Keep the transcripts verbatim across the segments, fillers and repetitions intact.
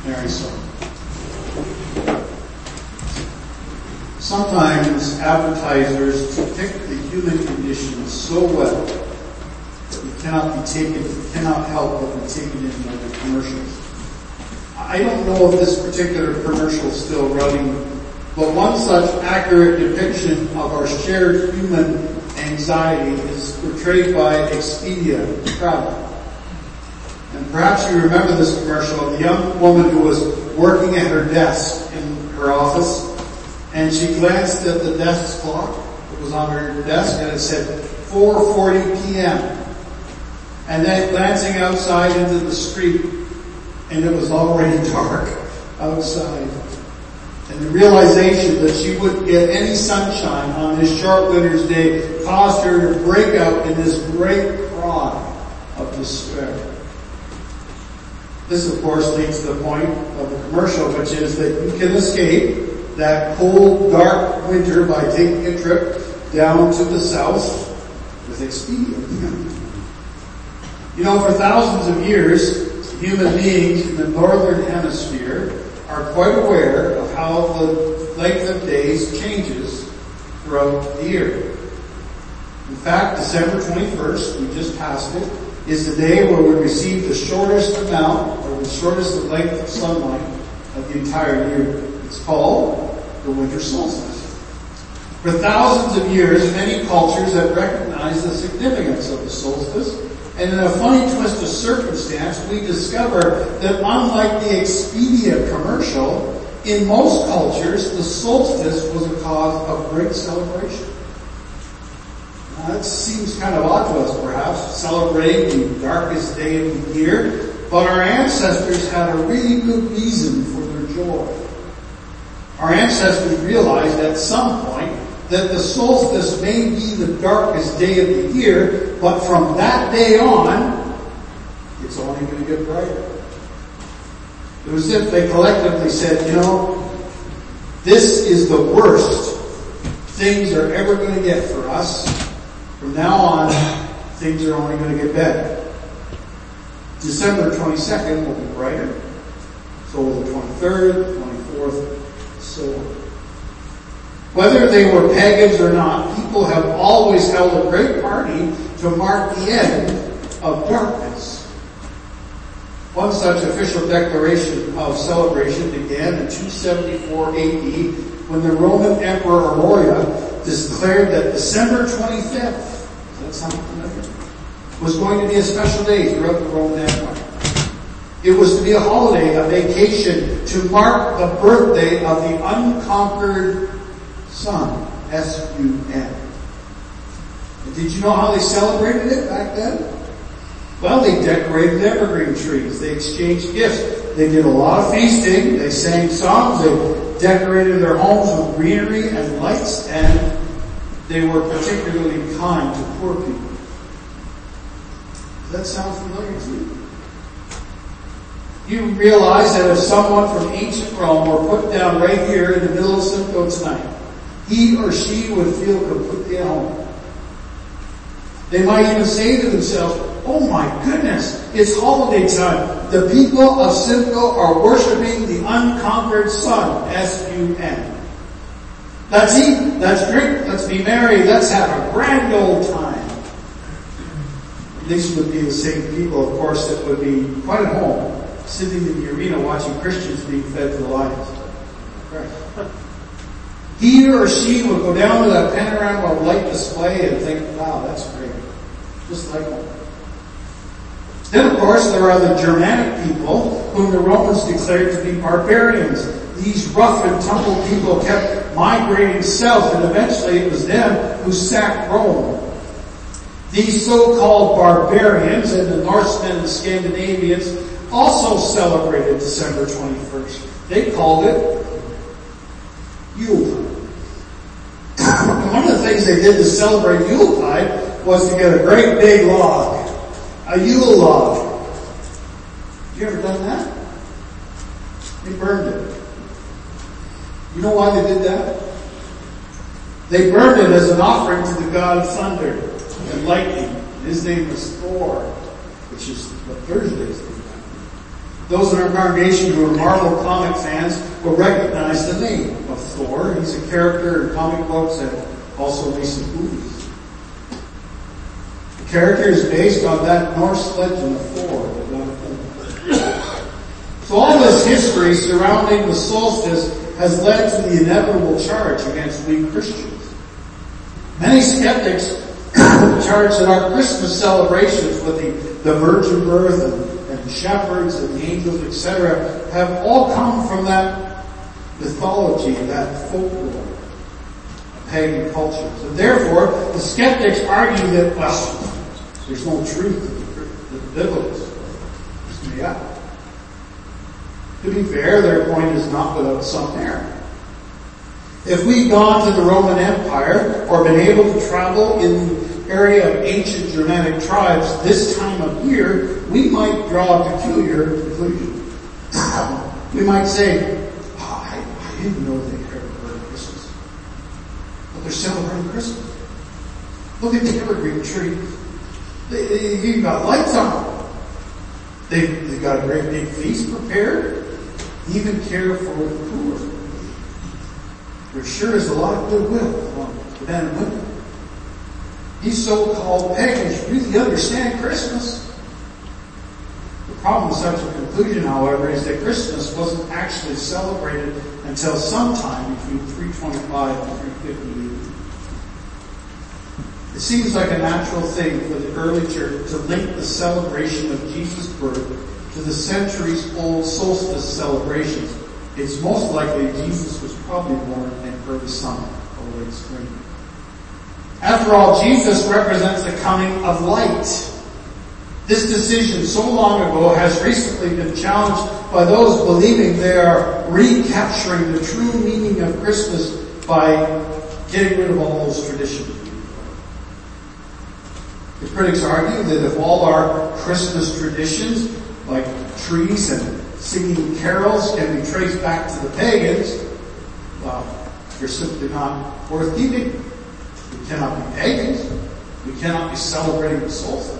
Mary song. Sometimes advertisers depict the human condition so well that we cannot be taken, we cannot help but be taken in by the commercials. I don't know if this particular commercial is still running, but one such accurate depiction of our shared human anxiety is portrayed by Expedia Travel. And perhaps you remember this commercial of a young woman who was working at her desk in her office, and she glanced at the desk clock that was on her desk, and it said four forty p.m. And then glancing outside into the street, and it was already dark outside. And the realization that she wouldn't get any sunshine on this short winter's day caused her to break out in this great cry of despair. This, of course, leads to the point of the commercial, which is that you can escape that cold, dark winter by taking a trip down to the south with Expedia. You know, for thousands of years, human beings in the northern hemisphere are quite aware of how the length of days changes throughout the year. In fact, December twenty-first, we just passed it, is the day where we receive the shortest amount, or the shortest length of sunlight of the entire year. It's called the winter solstice. For thousands of years, many cultures have recognized the significance of the solstice, and in a funny twist of circumstance, we discover that unlike the Expedia commercial, in most cultures, the solstice was a cause of great celebration. Now, that seems kind of odd to us, perhaps, celebrating the darkest day of the year, but our ancestors had a really good reason for their joy. Our ancestors realized at some point that the solstice may be the darkest day of the year, but from that day on, it's only going to get brighter. It was as if they collectively said, you know, this is the worst things are ever going to get for us. From now on, things are only going to get better. December twenty-second will be brighter. So will the twenty-third, twenty-fourth, so on. Whether they were pagans or not, people have always held a great party to mark the end of darkness. One such official declaration of celebration began in two seventy-four A D when the Roman Emperor Aurelian declared that December twenty-fifth, does that sound familiar, was going to be a special day throughout the Roman Empire. It was to be a holiday, a vacation, to mark the birthday of the unconquered Sun, S U N. And did you know how they celebrated it back then? Well, they decorated evergreen trees. They exchanged gifts. They did a lot of feasting. They sang songs. They decorated their homes with greenery and lights, and they were particularly kind to poor people. Does that sound familiar to you? You realize that if someone from ancient Rome were put down right here in the middle of Simcoe tonight, he or she would feel completely at home. They might even say to themselves, oh my goodness, it's holiday time. The people of Simcoe are worshiping the unconquered Sun, S U N. Let's eat, let's drink, let's be merry, let's have a grand old time. These would be the same people, of course, that would be quite at home, sitting in the arena watching Christians being fed to the lions. Right. He or she would go down to that panorama of light display and think, wow, that's great. Just like home. Then, of course, there are the Germanic people whom the Romans declared to be barbarians. These rough and tumble people kept migrating south, and eventually it was them who sacked Rome. These so-called barbarians and the Norsemen and the Scandinavians also celebrated December twenty-first. They called it Yuletide. One of the things they did to celebrate Yuletide was to get a great big log, a Yule log. Have you ever done that? They burned it. You know why they did that? They burned it as an offering to the god of thunder and lightning. His name was Thor, which is what Thursday's name. Those in our congregation who are Marvel comic fans will recognize the name of Thor. He's a character in comic books and also recent movies. The character is based on that Norse legend of Thor. So all this history surrounding the solstice has led to the inevitable charge against we Christians. Many skeptics charge that our Christmas celebrations with the, the virgin birth and, and shepherds and the angels, et cetera, have all come from that mythology, that folklore, pagan cultures. And therefore, the skeptics argue that, well, there's no truth in the biblical story. It's made up. To be fair, their point is not without some merit. If we'd gone to the Roman Empire or been able to travel in the area of ancient Germanic tribes this time of year, we might draw a peculiar conclusion. We might say, oh, I, I didn't know they celebrated Christmas. But they're celebrating Christmas. Look at the evergreen tree. They, they, they've got lights on. They've, they've got a great big feast prepared. Even care for the poor. There sure is a lot of goodwill among the men and women. These so-called pagans really understand Christmas. The problem with such a conclusion, however, is that Christmas wasn't actually celebrated until sometime between three twenty-five and three fifty A D. It seems like a natural thing for the early church to link the celebration of Jesus' birth to the centuries-old solstice celebrations. It's most likely Jesus was probably born in early summer or late spring. After all, Jesus represents the coming of light. This decision so long ago has recently been challenged by those believing they are recapturing the true meaning of Christmas by getting rid of all those traditions. The critics argue that if all our Christmas traditions, like trees and singing carols, can be traced back to the pagans, well, they're simply not worth keeping. We cannot be pagans. We cannot be celebrating the solstice.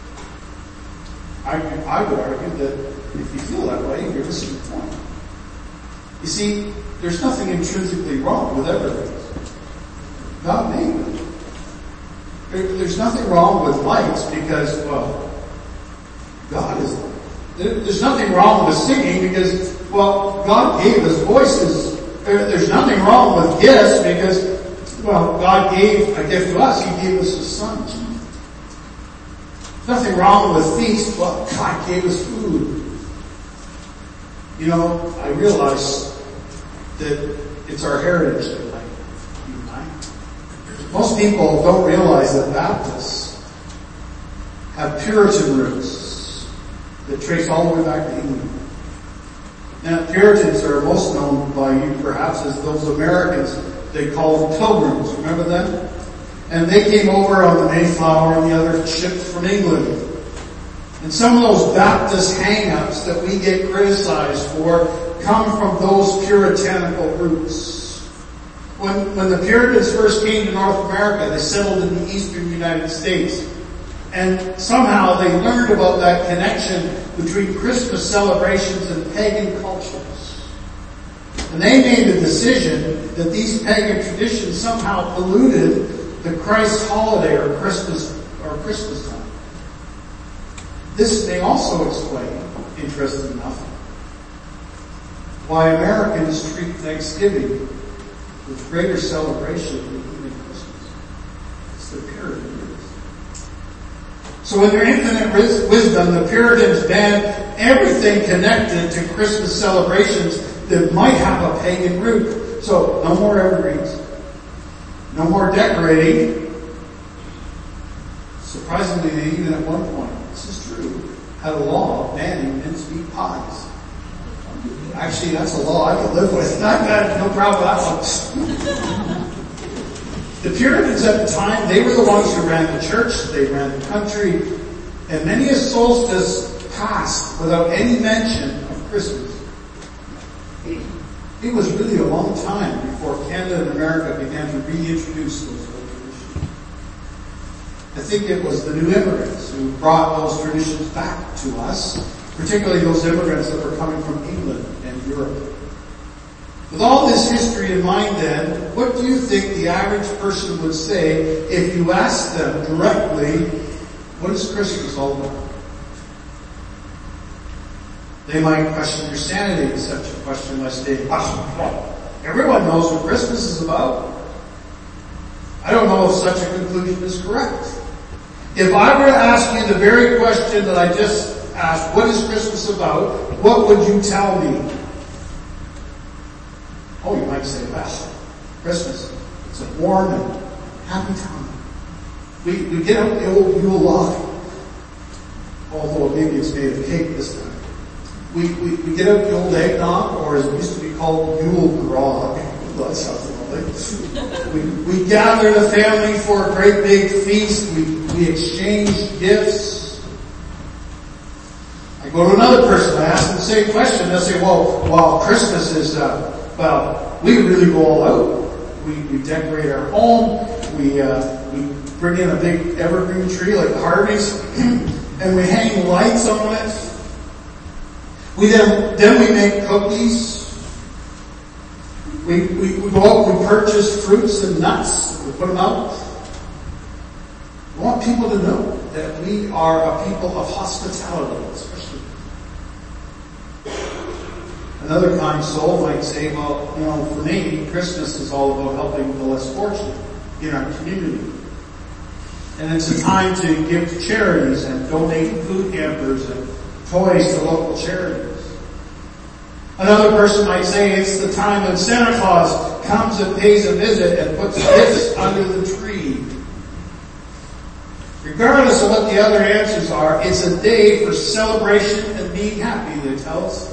I, I would argue that if you feel that way, you're missing the point. You see, there's nothing intrinsically wrong with evergreens. God made them. There, there's nothing wrong with lights because, well, God is light. There's nothing wrong with singing because, well, God gave us voices. There's nothing wrong with gifts because, well, God gave a gift to us. He gave us His Son. There's nothing wrong with feast. Well, God gave us food. You know, I realize that it's our heritage that like you and I. Most people don't realize that Baptists have Puritan roots that trace all the way back to England. Now, Puritans are most known by you perhaps as those Americans they call them pilgrims. Remember them? And they came over on the Mayflower and the other ships from England. And some of those Baptist hang-ups that we get criticized for come from those puritanical roots. When, when the Puritans first came to North America, they settled in the eastern United States. And somehow they learned about that connection between Christmas celebrations and pagan cultures. And they made the decision that these pagan traditions somehow polluted the Christ holiday or Christmas or Christmas time. This may also explain, interesting enough, why Americans treat Thanksgiving with greater celebration than even Christmas. It's the Puritan roots. So in their infinite wisdom, the Puritans banned everything connected to Christmas celebrations that might have a pagan root. So no more evergreens. No more decorating. Surprisingly, they even at one point, this is true, had a law banning mincemeat pies. Actually, that's a law I can live with. I've got no problem with that one. The Puritans at the time, they were the ones who ran the church, they ran the country, and many a solstice passed without any mention of Christmas. It was really a long time before Canada and America began to reintroduce those old traditions. I think it was the new immigrants who brought those traditions back to us particularly those immigrants that were coming from England and Europe. With all this history in mind then, what do you think the average person would say if you asked them directly, what is Christmas all about? They might question your sanity in such a question by stating, everyone knows what Christmas is about. I don't know if such a conclusion is correct. If I were to ask you the very question that I just asked, what is Christmas about, what would you tell me? Oh, you might say, well, Christmas, it's a warm and happy time. We, we get out the old Yule log, although maybe it's made of cake this time. We, we, we get out the old eggnog, or as it used to be called, Yule grog. That sounds lovely. We, we gather the family for a great big feast. We, we exchange gifts. I go to another person, I ask them the same question. They'll say, well, well, Christmas is, uh, well, we really go all out. We, we decorate our home. We, uh, we bring in a big evergreen tree like the Harveys, and we hang lights on it. We then, then we make cookies. We, we, we go out, we purchase fruits and nuts, we put them out. We want people to know that we are a people of hospitality, especially. Another kind soul might say, well, you know, for me, Christmas is all about helping the less fortunate in our community. And it's a time to give to charities and donate food hampers and toys to local charities. Another person might say it's the time when Santa Claus comes and pays a visit and puts gifts under the tree. Regardless of what the other answers are, it's a day for celebration and being happy, they tell us.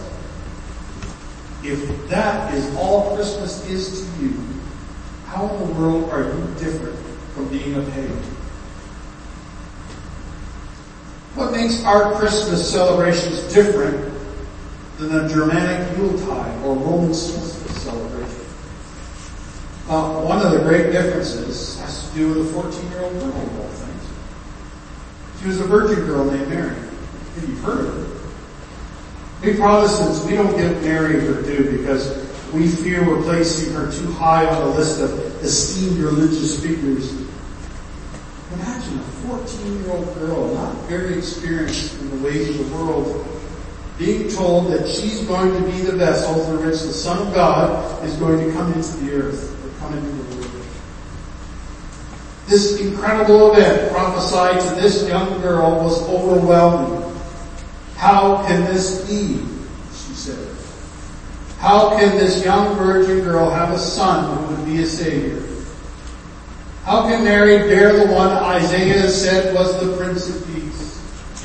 If that is all Christmas is to you, how in the world are you different from being a pagan? What makes our Christmas celebrations different than a Germanic Yuletide or Roman solstice celebration? Well, one of the great differences has to do with a fourteen-year-old girl of all things. She was a virgin girl named Mary. Maybe you've heard of her. We Protestants, we don't give Mary her due because we fear we're placing her too high on the list of esteemed religious figures. Imagine a fourteen-year-old girl, not very experienced in the ways of the world, being told that she's going to be the vessel through which the Son of God is going to come into the earth, or come into the world. This incredible event prophesied to this young girl was overwhelming. How can this be? She said. How can this young virgin girl have a son who would be a Savior? How can Mary bear the one Isaiah said was the Prince of Peace?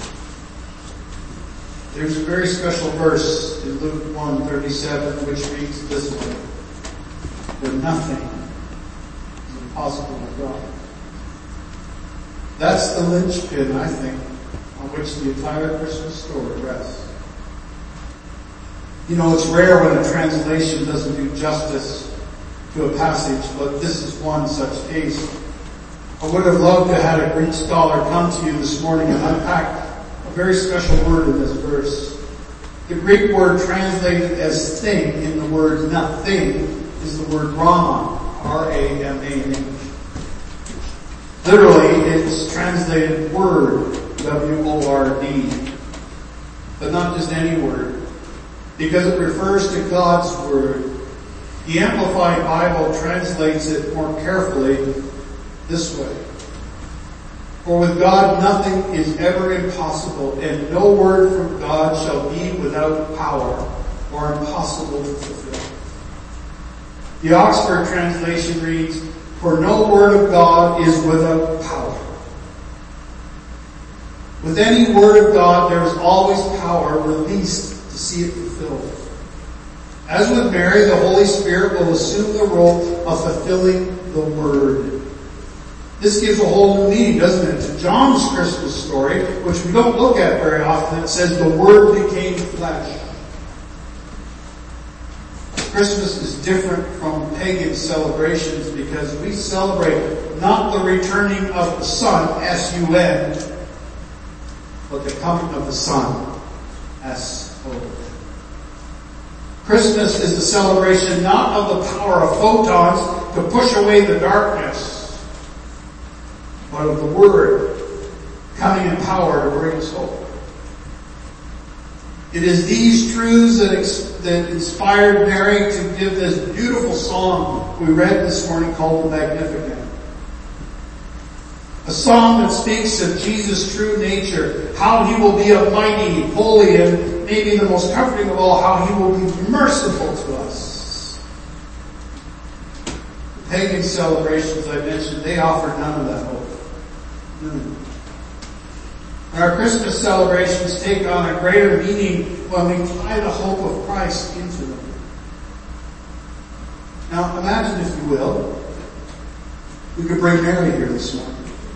There's a very special verse in Luke one thirty-seven which reads this way: "For nothing is impossible with God." That's the linchpin, I think, on which the entire Christmas story rests. You know, it's rare when a translation doesn't do justice to a passage, but this is one such case. I would have loved to have had a Greek scholar come to you this morning and unpack a very special word in this verse. The Greek word translated as thing in the word nothing is the word Rama, R A M A in English. Literally, it's translated word, W O R D, but not just any word, because it refers to God's word. The Amplified Bible translates it more carefully this way: "For with God nothing is ever impossible, and no word from God shall be without power or impossible to fulfill." The Oxford translation reads, "For no word of God is without power." With any word of God, there is always power released to see it fulfilled. As with Mary, the Holy Spirit will assume the role of fulfilling the Word. This gives a whole new meaning, doesn't it, to John's Christmas story, which we don't look at very often. It says the Word became flesh. Christmas is different from pagan celebrations because we celebrate not the returning of the Son, S U N, but the coming of the Son. S-O. Christmas is the celebration not of the power of photons to push away the darkness, but of the Word coming in power to bring us hope. It is these truths that, ex- that inspired Mary to give this beautiful song we read this morning called the Magnificat. A song that speaks of Jesus' true nature, how he will be a mighty, holy, and maybe the most comforting of all, how he will be merciful to us. The pagan celebrations I mentioned, they offered none of that hope. None. And our Christmas celebrations take on a greater meaning when we tie the hope of Christ into them. Now imagine, if you will, we could bring Mary here this morning.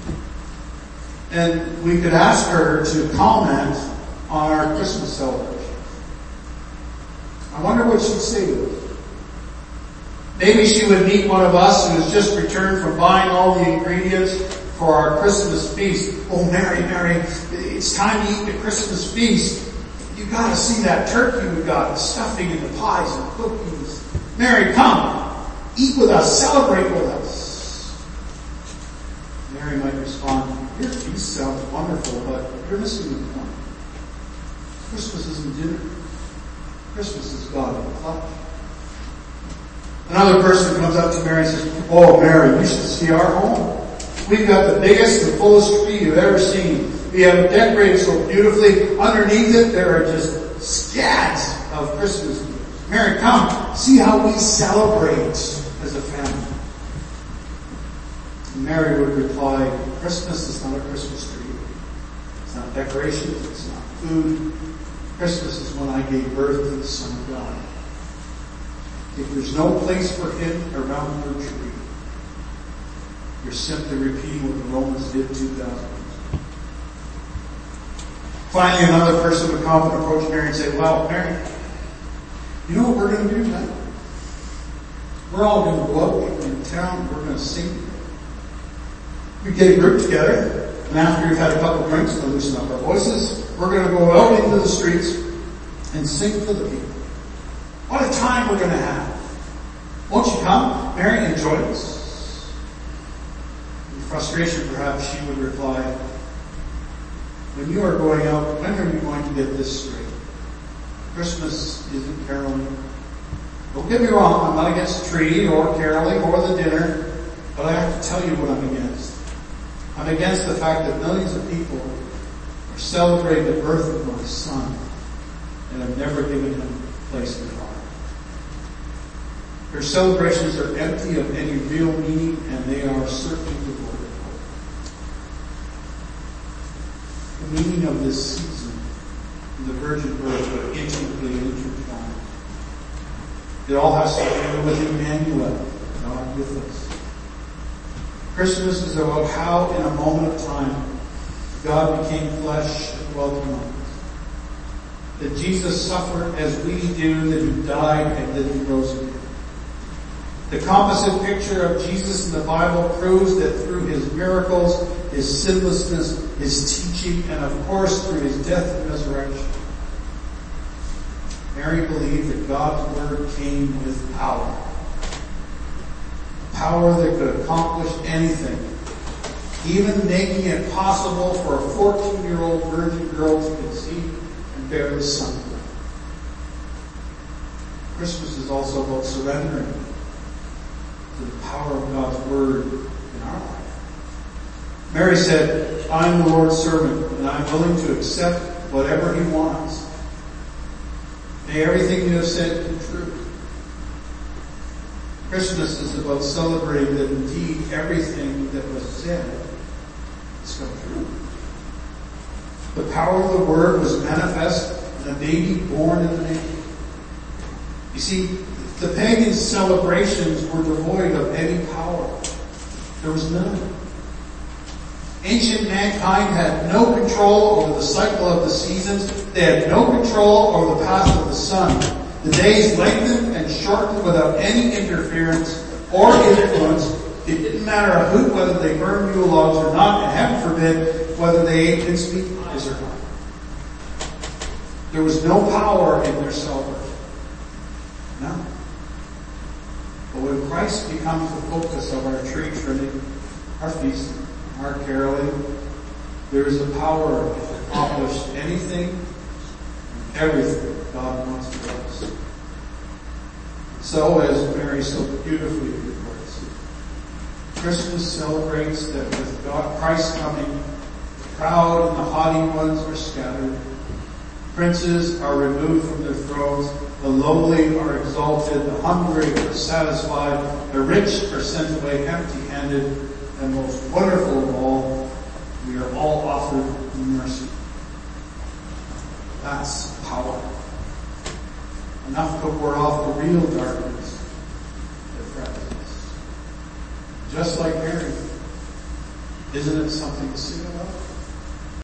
And we could ask her to comment on our Christmas celebration. I wonder what she'd say to us. Maybe she would meet one of us who has just returned from buying all the ingredients for our Christmas feast. Oh, Mary, Mary, it's time to eat the Christmas feast. You gotta see that turkey we got, the stuffing and the pies and cookies. Mary, come, eat with us, celebrate with us. Mary might respond, your feast sounds wonderful, but you're missing the point. Christmas isn't dinner. Christmas is God in the flesh. Another person comes up to Mary and says, oh, Mary, you should see our home. We've got the biggest and fullest tree you've ever seen. We have it decorated so beautifully. Underneath it, there are just scads of Christmas trees. Mary, come, see how we celebrate as a family. And Mary would reply, Christmas is not a Christmas tree. It's not decorations. It's not food. Christmas is when I gave birth to the Son of God. If there's no place for him around your tree, you're simply repeating what the Romans did two thousand years ago. Finally, another person would come and approach Mary and say, well, Mary, you know what we're going to do tonight? We're all going to go out in town. We're going to sing. We get a group together, and after we've had a couple of drinks to loosen up our voices, we're going to go out into the streets and sing for the people. What a time we're going to have. Won't you come, Mary, and join us? In frustration, perhaps, she would reply, when you are going out, when are you going to get this straight? Christmas isn't caroling. Don't get me wrong, I'm not against the tree or caroling or the dinner, but I have to tell you what I'm against. I'm against the fact that millions of people are celebrating the birth of my son and have never given him a place in their heart. Their celebrations are empty of any real meaning, and they are certainly devoid of hope. The meaning of this season and the virgin birth are intimately intertwined. It all has to do with Emmanuel, God with us. Christmas is about how, in a moment of time, God became flesh and dwelt among us. That Jesus suffered as we do, that he died, and that he rose again. The composite picture of Jesus in the Bible proves that through his miracles, his sinlessness, his teaching, and of course through his death and resurrection, Mary believed that God's word came with power. Power that could accomplish anything, even making it possible for a fourteen-year-old virgin girl to conceive and bear the Son. Christmas is also about surrendering to the power of God's word in our life. Mary said, I'm the Lord's servant, and I'm willing to accept whatever he wants. May everything you have said be true. Christmas is about celebrating that indeed everything that was said has come true. The power of the word was manifest in a baby born in the manger. You see, the pagan celebrations were devoid of any power. There was none. Ancient mankind had no control over the cycle of the seasons. They had no control over the path of the sun. The days lengthened and shortened without any interference or influence. It didn't matter a hoot whether they burned Yule logs or not, and heaven forbid whether they ate mincemeat pies or not. There was no power in their celebration. No. But when Christ becomes the focus of our tree trimming, our feasting, our caroling, there is a power to accomplish anything and everything God wants for us. So, as Mary so beautifully reports, Christmas celebrates that with God, Christ coming, the proud and the haughty ones are scattered, princes are removed from their thrones, the lowly are exalted, the hungry are satisfied, the rich are sent away empty-handed, and most wonderful of all, we are all offered mercy. That's power. Enough to ward off the real darkness that threatens us. Just like Mary. Isn't it something to sing about?